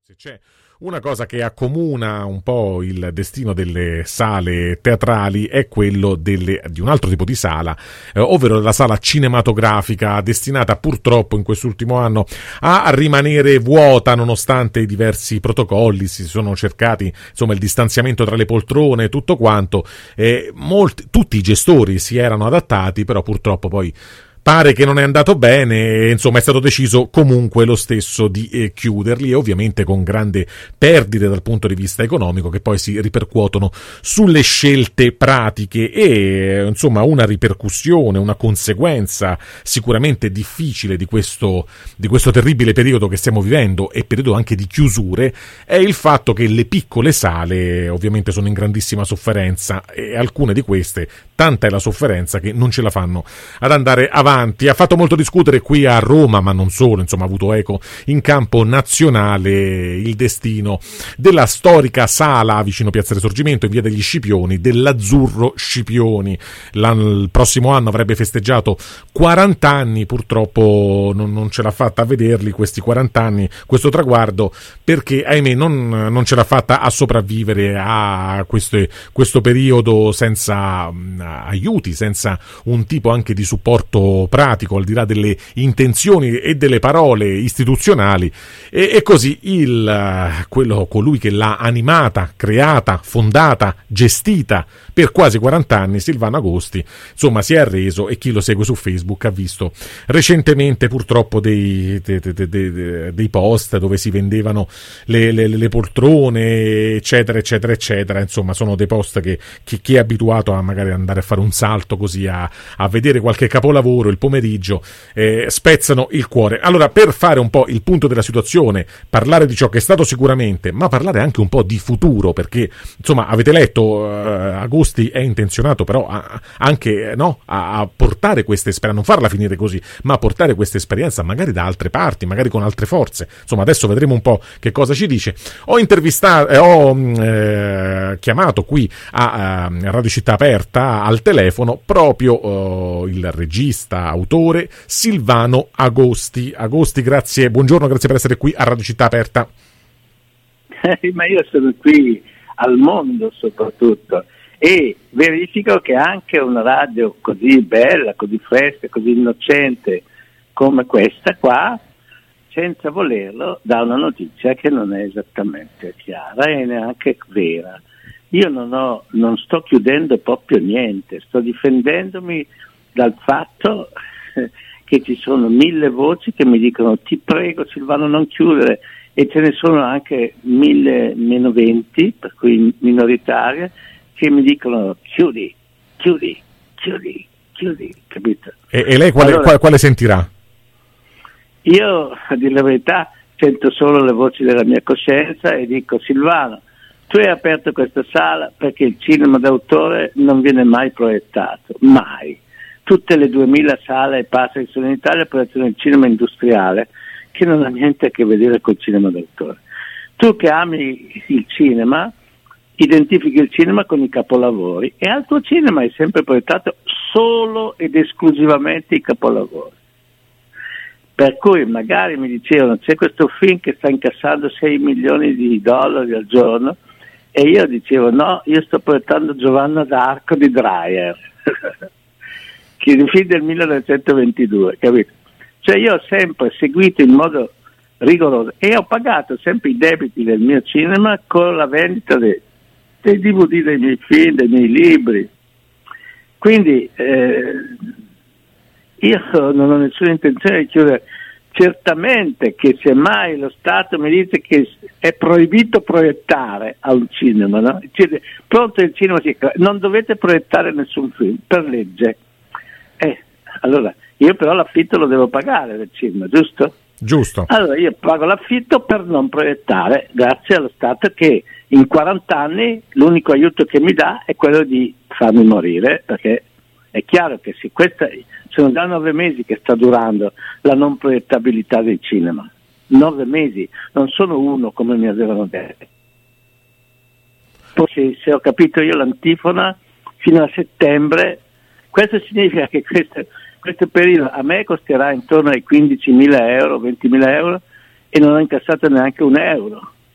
Se c'è una cosa che accomuna un po' il destino delle sale teatrali è quello di un altro tipo di sala, ovvero la sala cinematografica, destinata purtroppo in quest'ultimo anno a rimanere vuota nonostante i diversi protocolli. Si sono cercati, insomma, il distanziamento tra le poltrone e tutto quanto. Tutti i gestori si erano adattati, però purtroppo poi pare che non è andato bene, insomma è stato deciso comunque lo stesso di chiuderli, e ovviamente con grande perdite dal punto di vista economico che poi si ripercuotono sulle scelte pratiche e insomma una ripercussione, una conseguenza sicuramente difficile di questo terribile periodo che stiamo vivendo, e periodo anche di chiusure, è il fatto che le piccole sale ovviamente sono in grandissima sofferenza, e alcune di queste, tanta è la sofferenza che non ce la fanno ad andare avanti. Ha fatto molto discutere qui a Roma, ma non solo, insomma ha avuto eco in campo nazionale il destino della storica sala vicino Piazza Risorgimento in via degli Scipioni, dell'Azzurro Scipioni. Il prossimo anno avrebbe festeggiato 40 anni, purtroppo non ce l'ha fatta a vederli questi 40 anni, questo traguardo, perché ahimè non ce l'ha fatta a sopravvivere a questo periodo senza aiuti, senza un tipo anche di supporto pratico, al di là delle intenzioni e delle parole istituzionali, e così colui che l'ha animata, creata, fondata, gestita per quasi 40 anni, Silvano Agosti, insomma si è arreso, e chi lo segue su Facebook ha visto recentemente purtroppo dei post dove si vendevano le poltrone, eccetera eccetera eccetera. Insomma sono dei post che chi è abituato a magari andare a fare un salto così a vedere qualche capolavoro il pomeriggio spezzano il cuore. Allora, per fare un po' il punto della situazione, parlare di ciò che è stato sicuramente, ma parlare anche un po' di futuro, perché insomma avete letto, Agosti è intenzionato però anche a portare questa esperienza, non farla finire così, ma a portare questa esperienza magari da altre parti, magari con altre forze. Insomma adesso vedremo un po' che cosa ci dice. Ho chiamato qui a Radio Città Aperta al telefono proprio il regista, autore Silvano Agosti. Agosti, grazie, buongiorno, grazie per essere qui a Radio Città Aperta. Ma io sono qui al mondo soprattutto, e verifico che anche una radio così bella, così fresca, così innocente come questa qua, senza volerlo, dà una notizia che non è esattamente chiara e neanche vera. Io non sto chiudendo proprio niente, sto difendendomi dal fatto che ci sono 1000 voci che mi dicono ti prego Silvano non chiudere, e ce ne sono anche 1000 meno 20, per cui minoritarie, che mi dicono chiudi, capito? E lei quale sentirà? Io, a dire la verità, sento solo le voci della mia coscienza e dico Silvano, tu hai aperto questa sala perché il cinema d'autore non viene mai proiettato, mai. Tutte le 2000 sale e passa che sono in Italia proiettano il cinema industriale, che non ha niente a che vedere col cinema d'autore. Tu che ami il cinema, identifichi il cinema con i capolavori, e al tuo cinema hai sempre proiettato solo ed esclusivamente i capolavori. Per cui magari mi dicevano c'è questo film che sta incassando 6 milioni di dollari al giorno, e io dicevo no, io sto proiettando Giovanna d'Arco di Dreyer, che è un film del 1922, capito? Cioè io ho sempre seguito in modo rigoroso e ho pagato sempre i debiti del mio cinema con la vendita dei DVD, dei miei film, dei miei libri. Quindi io non ho nessuna intenzione di chiudere. Certamente che se mai lo Stato mi dice che è proibito proiettare a un cinema, no? Pronto il cinema, non dovete proiettare nessun film per legge. Allora io però l'affitto lo devo pagare del cinema, giusto? Giusto. Allora io pago l'affitto per non proiettare, grazie allo Stato che in 40 anni l'unico aiuto che mi dà è quello di farmi morire, perché è chiaro che se sono già 9 mesi che sta durando la non proiettabilità del cinema. 9 mesi, non sono uno come mi avevano detto. Poi se ho capito io l'antifona, fino a settembre, questo significa che questo periodo a me costerà intorno ai 15.000 euro, 20.000 euro, e non ho incassato neanche un euro.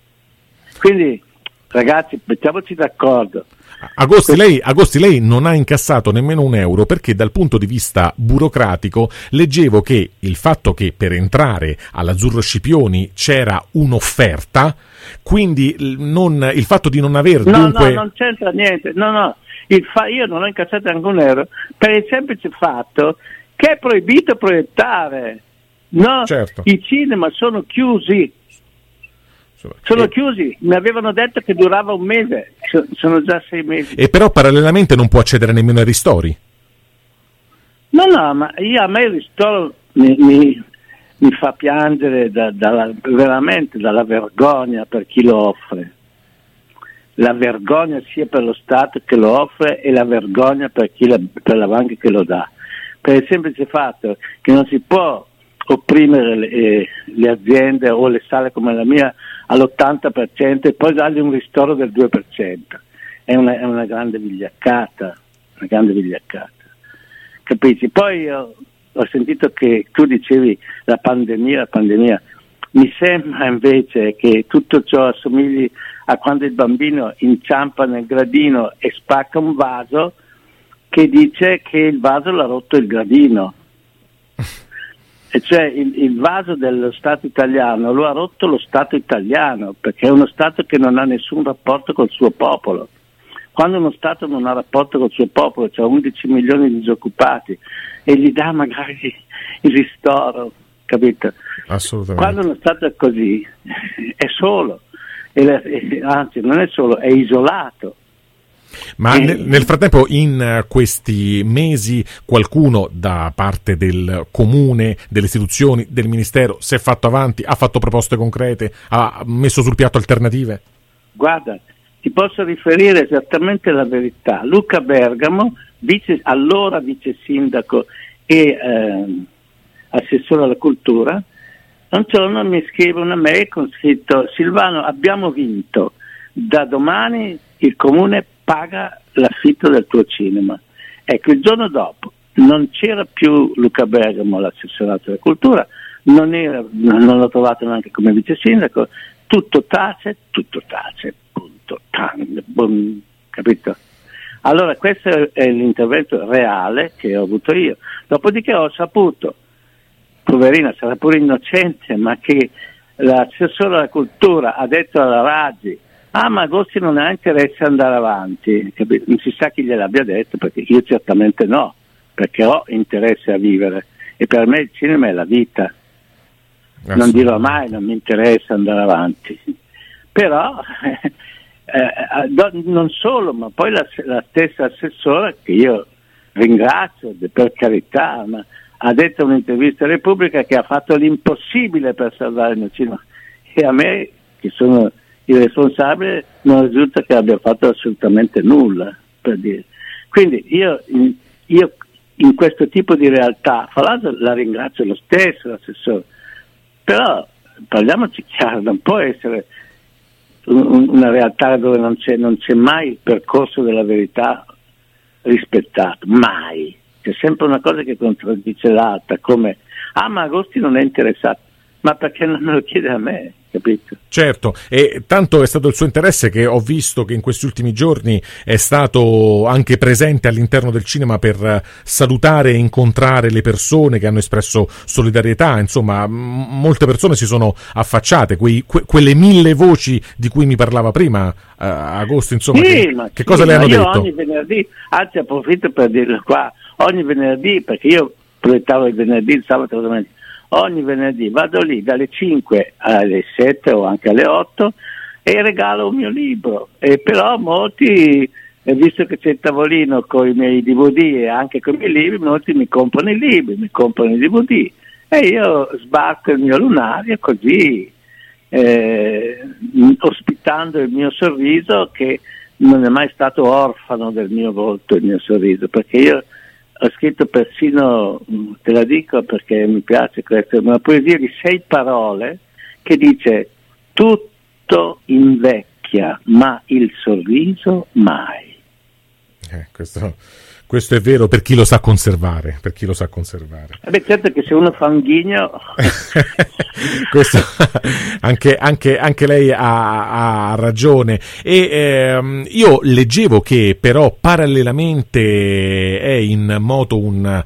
Quindi ragazzi, mettiamoci d'accordo. Agosti, lei non ha incassato nemmeno un euro perché dal punto di vista burocratico leggevo che il fatto che per entrare all'Azzurro Scipioni c'era un'offerta, quindi il fatto di non aver dunque... No, non c'entra niente, io non ho incassato neanche un euro per il semplice fatto che è proibito proiettare, no? Certo. I cinema sono chiusi. Sono chiusi, mi avevano detto che durava un mese, sono già 6 mesi. E però parallelamente non può accedere nemmeno ai ristori. No, ma a me il ristoro mi fa piangere veramente dalla vergogna per chi lo offre. La vergogna sia per lo Stato che lo offre e la vergogna per per la banca che lo dà. Per il semplice fatto che non si può opprimere le aziende o le sale come la mia all'80% e poi dargli un ristoro del 2%. È una grande vigliaccata, capisci? Poi io ho sentito che tu dicevi la pandemia, mi sembra invece che tutto ciò assomigli a quando il bambino inciampa nel gradino e spacca un vaso, che dice che il vaso l'ha rotto il gradino. E cioè il vaso dello Stato italiano lo ha rotto lo Stato italiano, perché è uno Stato che non ha nessun rapporto col suo popolo. Quando uno Stato non ha rapporto col suo popolo, c'ha 11 milioni di disoccupati e gli dà magari il ristoro, capito? Assolutamente. Quando uno Stato è così è solo, anzi non è solo, è isolato. Ma nel frattempo, in questi mesi, qualcuno da parte del comune, delle istituzioni, del ministero si è fatto avanti, ha fatto proposte concrete, ha messo sul piatto alternative? Guarda, ti posso riferire esattamente la verità. Luca Bergamo, allora vice sindaco e assessore alla cultura, un giorno mi scrive una mail con scritto: Silvano, abbiamo vinto, da domani il comune paga l'affitto del tuo cinema. Ecco, il giorno dopo non c'era più Luca Bergamo, l'assessorato alla cultura, non l'ho trovato neanche come vice sindaco, tutto tace, punto, capito? Allora questo è l'intervento reale che ho avuto io. Dopodiché ho saputo, poverina, sarà pure innocente, ma che l'assessore alla cultura ha detto alla Raggi: ma Agosti non ha interesse andare avanti, capito? Non si sa chi gliel'abbia detto, perché io certamente no, perché ho interesse a vivere e per me il cinema è la vita. Non dirò mai non mi interessa andare avanti, però non solo, ma poi la stessa assessora, che io ringrazio per carità, ma ha detto in un'intervista a Repubblica che ha fatto l'impossibile per salvare il mio cinema, e a me, che sono il responsabile, non risulta che abbia fatto assolutamente nulla, per dire. Quindi io in questo tipo di realtà, fra l'altro la ringrazio lo stesso l'assessore, però parliamoci chiaro, non può essere una realtà dove non c'è mai il percorso della verità rispettato, mai. C'è sempre una cosa che contraddice l'altra, come ma Agosti non è interessato, ma perché non me lo chiede a me, capito? Certo, e tanto è stato il suo interesse che ho visto che in questi ultimi giorni è stato anche presente all'interno del cinema per salutare e incontrare le persone che hanno espresso solidarietà. Insomma, molte persone si sono affacciate, quelle 1000 voci di cui mi parlava prima, Agosto, insomma, sì, che cosa le hanno detto? Ogni venerdì, anzi approfitto per dirlo qua, ogni venerdì, perché io proiettavo il venerdì, il sabato e la domenica, ogni venerdì vado lì dalle 5 alle 7 o anche alle 8 e regalo un mio libro, e però molti, visto che c'è il tavolino con i miei DVD e anche con i miei libri, molti mi comprano i libri, mi comprano i DVD e io sbarco il mio lunario così, ospitando il mio sorriso, che non è mai stato orfano del mio volto, il mio sorriso, perché io ho scritto persino, te la dico perché mi piace questa, una poesia di 6 parole che dice: tutto invecchia, ma il sorriso mai. Questo Questo è vero per chi lo sa conservare, Certo che se uno fa un ghigno... Questo, anche lei ha ragione. E io leggevo che però parallelamente è in moto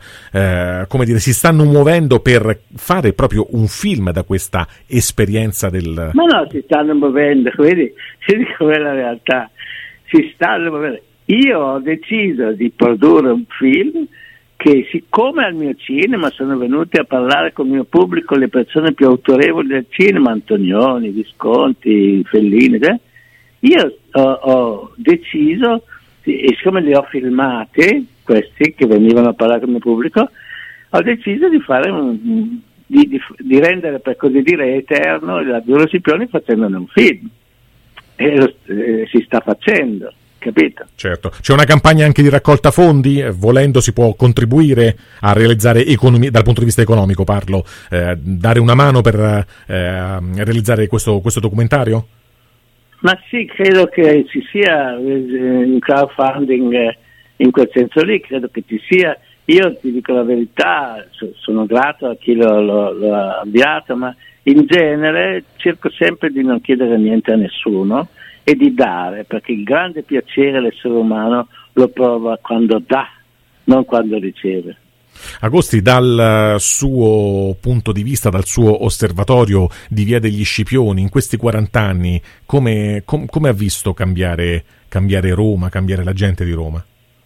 si stanno muovendo per fare proprio un film da questa esperienza del... Ma no, si stanno muovendo, vedi com'è la realtà, si stanno muovendo. Io ho deciso di produrre un film che, siccome al mio cinema sono venuti a parlare con il mio pubblico le persone più autorevoli del cinema, Antonioni, Visconti, Fellini, io ho deciso, e siccome li ho filmati, questi che venivano a parlare con il mio pubblico, ho deciso di fare di rendere, per così dire, eterno la Bureau Scipioni facendone un film. E si sta facendo. Capito? Certo, c'è una campagna anche di raccolta fondi, volendo si può contribuire a realizzare economia, dal punto di vista economico parlo, dare una mano per realizzare questo documentario? Ma sì, credo che ci sia un crowdfunding in quel senso lì, credo che ci sia. Io ti dico la verità, sono grato a chi l'ha avviato, ma in genere cerco sempre di non chiedere niente a nessuno e di dare, perché il grande piacere dell'essere umano lo prova quando dà, non quando riceve. Agosti, dal suo punto di vista, dal suo osservatorio di Via degli Scipioni, in questi 40 anni, come ha visto cambiare Roma, cambiare la gente di Roma?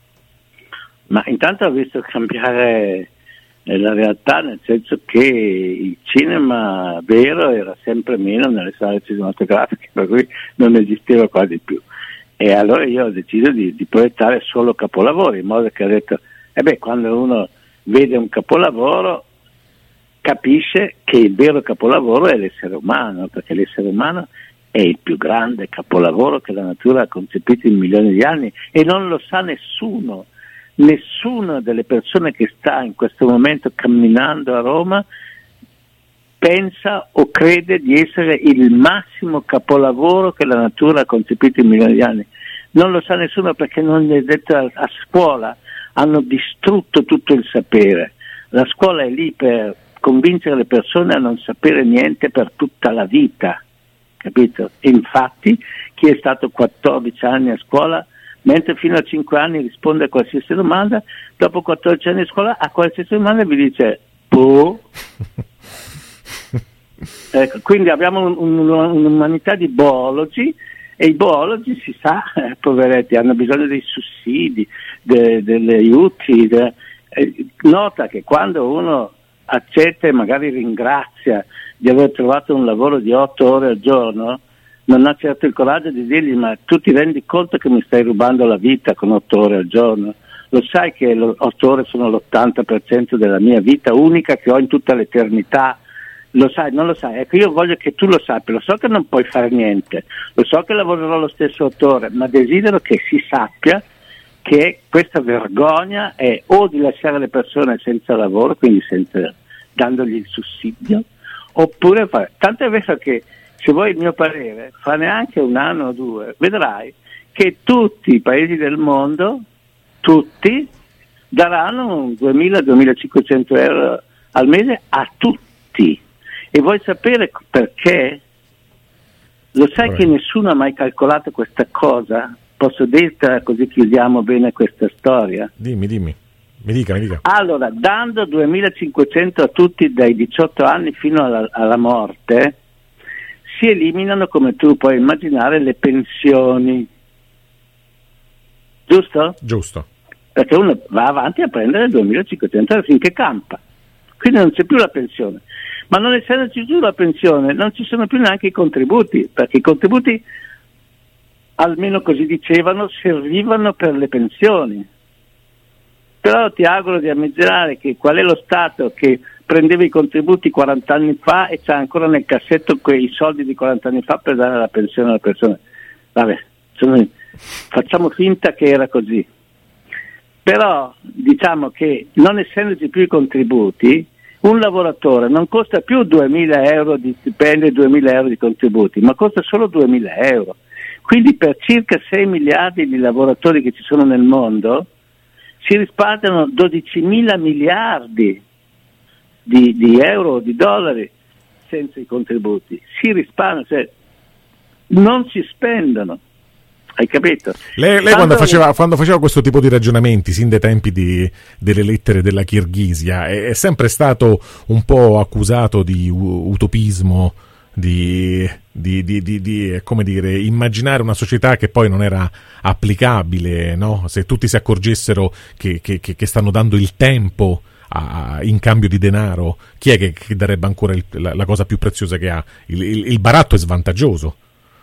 Ma intanto ho visto cambiare la realtà, nel senso che il cinema vero era sempre meno nelle sale cinematografiche, per cui non esisteva quasi più. E allora io ho deciso di proiettare solo capolavori, in modo che ho detto, quando uno vede un capolavoro capisce che il vero capolavoro è l'essere umano, perché l'essere umano è il più grande capolavoro che la natura ha concepito in milioni di anni e non lo sa nessuno. Nessuna delle persone che sta in questo momento camminando a Roma pensa o crede di essere il massimo capolavoro che la natura ha concepito in milioni di anni. Non lo sa nessuno perché non gli è detto a scuola, hanno distrutto tutto il sapere. La scuola è lì per convincere le persone a non sapere niente per tutta la vita, capito? E infatti chi è stato 14 anni a scuola, mentre fino a 5 anni risponde a qualsiasi domanda, dopo 14 anni di scuola a qualsiasi domanda vi dice boh. Ecco, quindi abbiamo un'umanità di boologi e i boologi, si sa, poveretti, hanno bisogno dei sussidi, degli aiuti. Nota che quando uno accetta e magari ringrazia di aver trovato un lavoro di 8 ore al giorno, non ha certo il coraggio di dirgli ma tu ti rendi conto che mi stai rubando la vita con 8 ore al giorno? Lo sai che 8 ore sono l'80% della mia vita unica che ho in tutta l'eternità? Lo sai, non lo sai? Ecco, io voglio che tu lo sappia, lo so che non puoi fare niente, lo so che lavorerò lo stesso 8 ore, ma desidero che si sappia che questa vergogna è o di lasciare le persone senza lavoro, quindi dandogli il sussidio, oppure fare. Tanto è vero che, se vuoi il mio parere, fa neanche un anno o 2, vedrai che tutti i paesi del mondo, tutti, daranno 2.000-2.500 euro al mese a tutti. E vuoi sapere perché? Lo sai che nessuno ha mai calcolato questa cosa? Posso dirtela così chiudiamo bene questa storia? Dimmi, mi dica. Allora, dando 2.500 a tutti dai 18 anni fino alla morte, si eliminano, come tu puoi immaginare, le pensioni. Giusto? Giusto. Perché uno va avanti a prendere 2.500 finché campa. Quindi non c'è più la pensione. Ma non essendoci più la pensione, non ci sono più neanche i contributi, perché i contributi, almeno così dicevano, servivano per le pensioni. Però ti auguro di ammirare che qual è lo Stato che prendeva i contributi 40 anni fa e c'ha ancora nel cassetto quei soldi di 40 anni fa per dare la pensione alle persone. Vabbè, facciamo finta che era così. Però diciamo che non essendoci più i contributi, un lavoratore non costa più 2.000 euro di stipendio e 2.000 euro di contributi, ma costa solo 2.000 euro. Quindi per circa 6 miliardi di lavoratori che ci sono nel mondo, si risparmiano 12.000 miliardi di euro o di dollari senza i contributi. Si risparmiano, cioè non si spendono. Hai capito? Lei quando faceva questo tipo di ragionamenti, sin dai tempi delle lettere della Kirghisia, è sempre stato un po' accusato di utopismo, di come dire, immaginare una società che poi non era applicabile, no? Se tutti si accorgessero che stanno dando il tempo in cambio di denaro, chi è che darebbe ancora la cosa più preziosa che ha? Il baratto è svantaggioso.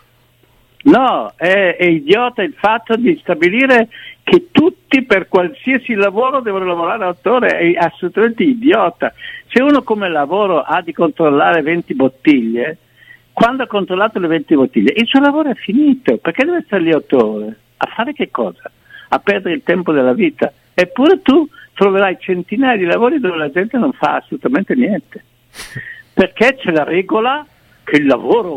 No, è idiota il fatto di stabilire che tutti per qualsiasi lavoro devono lavorare 8 ore, è assolutamente idiota. Se uno come lavoro ha di controllare 20 bottiglie, quando ha controllato le 20 bottiglie il suo lavoro è finito, perché deve stare lì 8 ore? A fare che cosa? A perdere il tempo della vita. Eppure tu troverai centinaia di lavori dove la gente non fa assolutamente niente, perché c'è la regola che il lavoro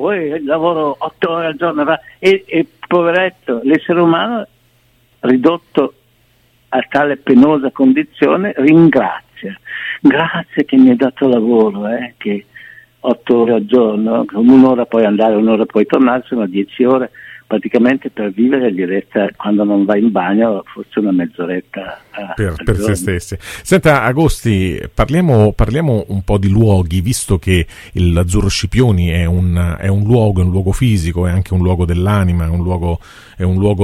8 ore al giorno e poveretto, l'essere umano ridotto a tale penosa condizione ringrazia, grazie che mi hai dato lavoro, che 8 ore al giorno, un'ora puoi andare, un'ora puoi tornare, sono 10 ore praticamente per vivere gli resta, quando non vai in bagno, forse una mezz'oretta per se stessi. Senta Agosti, parliamo un po' di luoghi, visto che l'Azzurro Scipioni è un luogo fisico, è anche un luogo dell'anima, è un luogo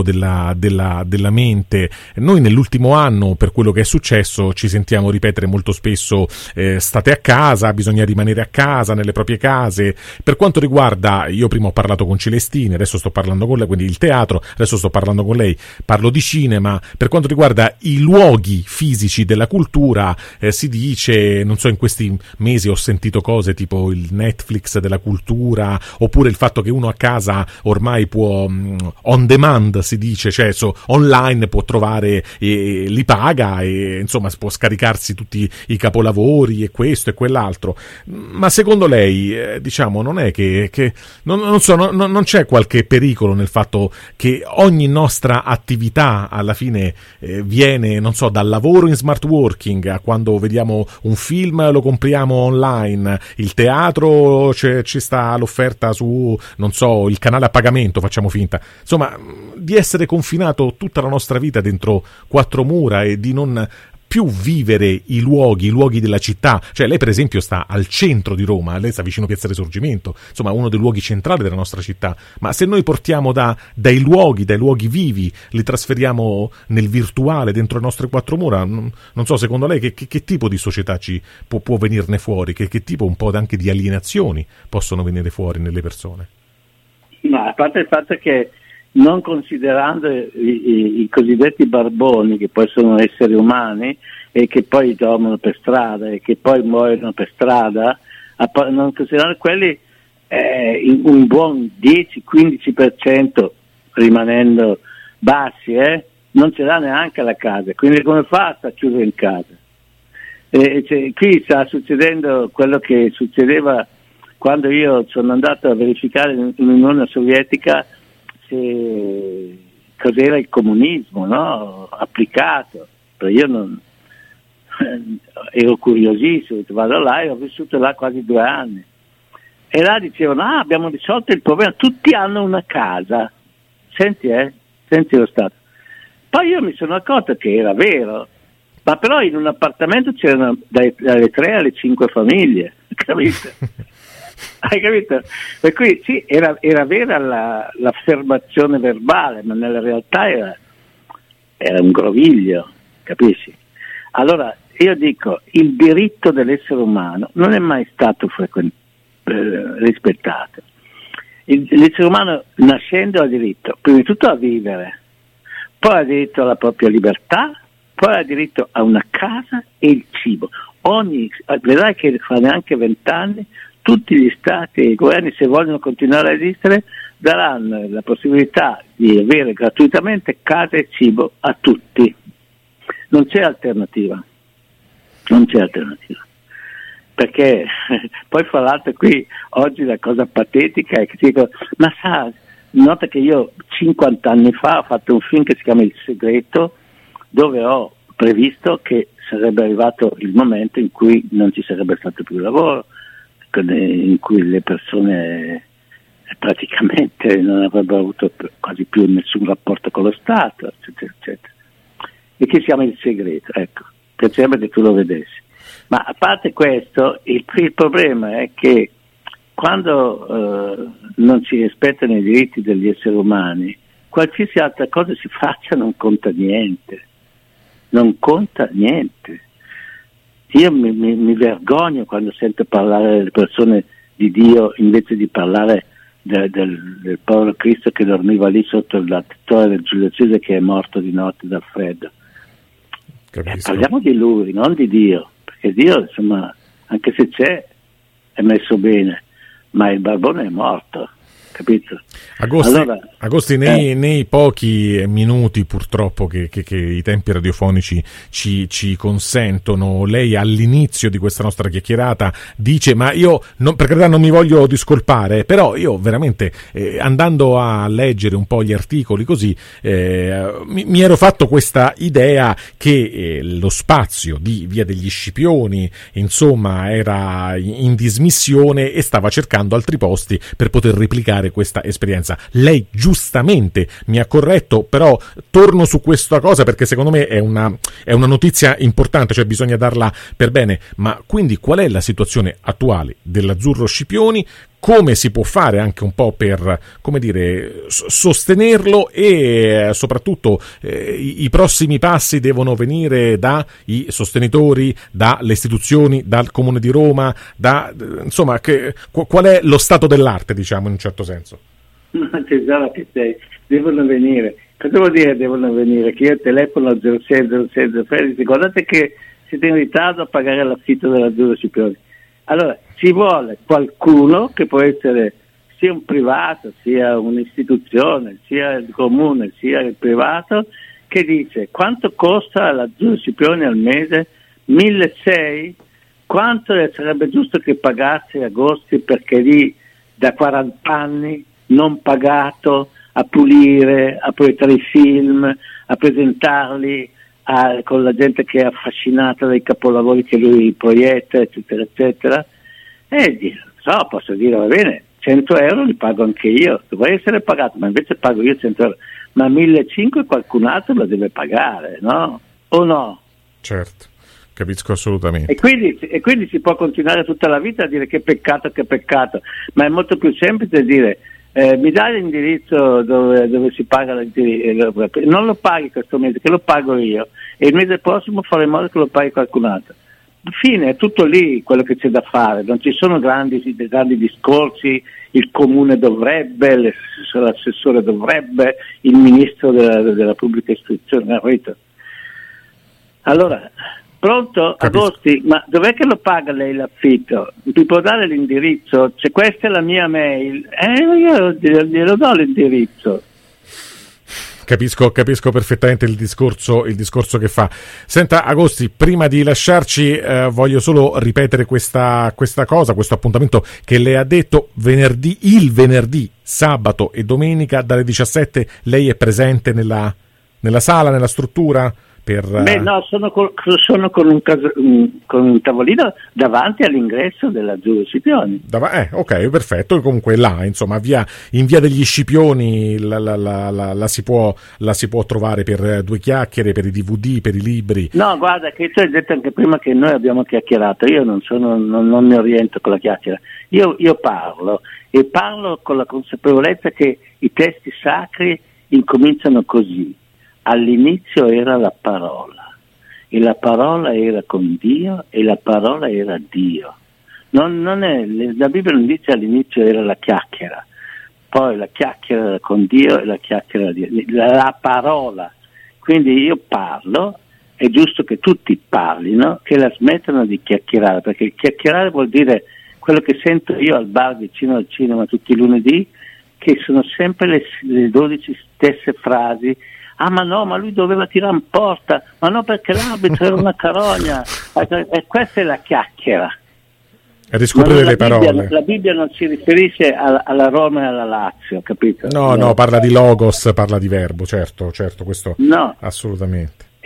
della mente. Noi nell'ultimo anno, per quello che è successo, ci sentiamo ripetere molto spesso state a casa, bisogna rimanere a casa, nelle proprie case. Per quanto riguarda, io prima ho parlato con Celestini, adesso sto parlando con lei, quindi il teatro, adesso sto parlando con lei, parlo di cinema. Per quanto riguarda i luoghi fisici della cultura, si dice, non so, in questi mesi ho sentito cose tipo il Netflix della cultura, oppure il fatto che uno a casa ormai può on demand, si dice, cioè online può trovare, li paga e insomma può scaricarsi tutti i capolavori e questo e quell'altro. Ma secondo lei, diciamo, non è che non so, non c'è qualche pericolo nel fatto che ogni nostra attività alla fine viene, non so, dal lavoro in smart working a quando vediamo un film lo compriamo online, il teatro ci sta l'offerta su, non so, il canale a pagamento, facciamo finta, insomma, di essere confinato tutta la nostra vita dentro 4 mura e di non più vivere i luoghi della città. Cioè lei per esempio sta al centro di Roma, lei sta vicino a Piazza Risorgimento, insomma uno dei luoghi centrali della nostra città, ma se noi portiamo dai luoghi vivi, li trasferiamo nel virtuale dentro le nostre 4 mura, non so, secondo lei che tipo di società ci può venirne fuori, che tipo un po' anche di alienazioni possono venire fuori nelle persone? No, a parte il fatto che non considerando i cosiddetti barboni, che poi sono esseri umani e che poi dormono per strada e che poi muoiono per strada, non considerando quelli, un buon 10-15% rimanendo bassi, non ce l'ha neanche la casa, quindi come fa a stare chiuso in casa? Qui sta succedendo quello che succedeva quando io sono andato a verificare in Unione Sovietica cos'era il comunismo, no? Applicato. Però io non ero curiosissimo, vado là e ho vissuto là quasi 2 anni. E là dicevano, abbiamo risolto il problema, tutti hanno una casa. Senti lo Stato. Poi io mi sono accorto che era vero, ma però in un appartamento c'erano dalle 3 alle 5 famiglie, capito? Hai capito? Per cui sì, era vera l'affermazione verbale, ma nella realtà era un groviglio, capisci? Allora io dico, il diritto dell'essere umano non è mai stato rispettato. L'essere umano nascendo ha diritto, prima di tutto a vivere, poi ha diritto alla propria libertà, poi ha diritto a una casa e il cibo. Vedrai che fra neanche 20 anni tutti gli stati e i governi, se vogliono continuare a esistere, daranno la possibilità di avere gratuitamente casa e cibo a tutti. Non c'è alternativa. Perché poi fra l'altro qui oggi la cosa patetica è che ti dico, ma sa, nota che io 50 anni fa ho fatto un film che si chiama Il Segreto, dove ho previsto che sarebbe arrivato il momento in cui non ci sarebbe stato più lavoro, in cui le persone praticamente non avrebbero avuto quasi più nessun rapporto con lo Stato, eccetera, eccetera. E che siamo il segreto, ecco, piacerebbe che tu lo vedessi. Ma a parte questo, il problema è che quando non si rispettano i diritti degli esseri umani, qualsiasi altra cosa si faccia non conta niente. Non conta niente. Io mi vergogno quando sento parlare delle persone di Dio invece di parlare del povero Cristo che dormiva lì sotto la torre del Giulio Cesare, che è morto di notte dal freddo. Parliamo di lui, non di Dio, perché Dio, insomma, anche se c'è, è messo bene, ma il barbone è morto, capito? Agosti, nei pochi minuti purtroppo che i tempi radiofonici ci consentono, lei all'inizio di questa nostra chiacchierata dice: ma io per carità non mi voglio discolpare, però io veramente andando a leggere un po' gli articoli così mi ero fatto questa idea che lo spazio di Via degli Scipioni insomma era in dismissione e stava cercando altri posti per poter replicare questa esperienza. Lei giustamente mi ha corretto, però torno su questa cosa perché secondo me è una notizia importante, cioè bisogna darla per bene. Ma quindi qual è la situazione attuale dell'Azzurro Scipioni? Come si può fare anche un po' per, come dire, sostenerlo e soprattutto i prossimi passi devono venire dai sostenitori, dalle istituzioni, dal Comune di Roma, insomma, qual è lo stato dell'arte, diciamo, in un certo senso? Ma tesoro che sei, devono venire. Cosa vuol dire devono venire? Che io telefono al 060603 e dico: guardate che siete in ritardo a pagare l'affitto dell'Azzurro Scipioni. Allora, ci vuole qualcuno che può essere sia un privato, sia un'istituzione, sia il comune, sia il privato, che dice: quanto costa l'Azzurro Scipioni al mese? 1.600? Quanto sarebbe giusto che pagasse Agosti, perché lì da 40 anni non pagato a pulire, a proiettare i film, a presentarli con la gente che è affascinata dai capolavori che lui proietta, eccetera, eccetera. E posso dire, va bene, 100 euro li pago anche io, dovrei essere pagato, ma invece pago io 100 euro. Ma 1.500 qualcun altro lo deve pagare, no? O no? Certo. Capisco assolutamente. E quindi si può continuare tutta la vita a dire che peccato, ma è molto più semplice dire: mi dai l'indirizzo dove si paga non lo paghi questo mese, che lo pago io, e il mese prossimo farò in modo che lo paghi qualcun altro. Fine, è tutto lì quello che c'è da fare, non ci sono grandi discorsi, il comune dovrebbe, l'assessore dovrebbe, il ministro della pubblica istruzione, allora. Pronto? Capisco. Agosti, ma dov'è che lo paga lei l'affitto? Mi può dare l'indirizzo? Se questa è la mia mail, io glielo do l'indirizzo. Capisco perfettamente il discorso che fa. Senta Agosti, prima di lasciarci voglio solo ripetere questa cosa, questo appuntamento che lei ha detto: il venerdì, sabato e domenica dalle 17 lei è presente nella sala, nella struttura? No, sono con un tavolino davanti all'ingresso dell'Azzurro Scipioni. Ok, perfetto. Comunque là, insomma, in via degli Scipioni la si può trovare per due chiacchiere, per i DVD, per i libri. No, guarda, che tu hai detto anche prima che noi abbiamo chiacchierato. Io non mi oriento con la chiacchiera. Io parlo con la consapevolezza che i testi sacri incominciano così. All'inizio era la parola, e la parola era con Dio, e la parola era Dio. La Bibbia non dice all'inizio era la chiacchiera, poi la chiacchiera era con Dio e la chiacchiera era Dio. La parola. Quindi io parlo, è giusto che tutti parlino, che la smettano di chiacchierare, perché il chiacchierare vuol dire quello che sento io al bar vicino al cinema tutti i lunedì, che sono sempre le 12 stesse frasi. Ah, ma no, ma lui doveva tirare in porta, ma no, perché l'arbitro era una carogna. E questa è la chiacchiera. Riscoprire le parole. La Bibbia non si riferisce alla Roma e alla Lazio, capito? No, parla di logos, parla di verbo, certo, questo no. Assolutamente.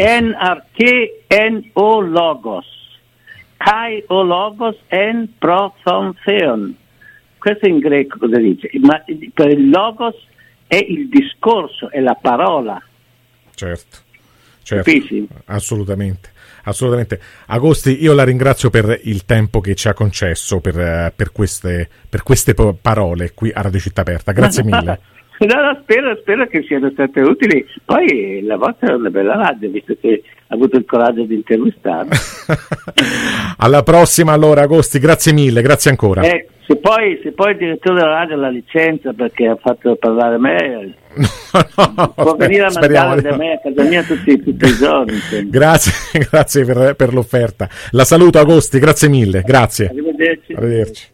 NRK-NO logos. Kai o logos en proton theon. Questo in greco cosa dice? Ma per il logos è il discorso, è la parola. Certo, assolutamente. Agosti, io la ringrazio per il tempo che ci ha concesso per queste parole qui a Radio Città Aperta. Grazie mille. No, spero che siano state utili. Poi la vostra è una bella radio, visto che ha avuto il coraggio di intervistarmi. Alla prossima allora, Agosti, grazie mille, grazie ancora. Se poi il direttore della radio la licenza perché ha fatto parlare me, può venire a mandare da me a casa mia tutti i giorni. Grazie per l'offerta. La saluto, Agosti, grazie mille, grazie. Arrivederci.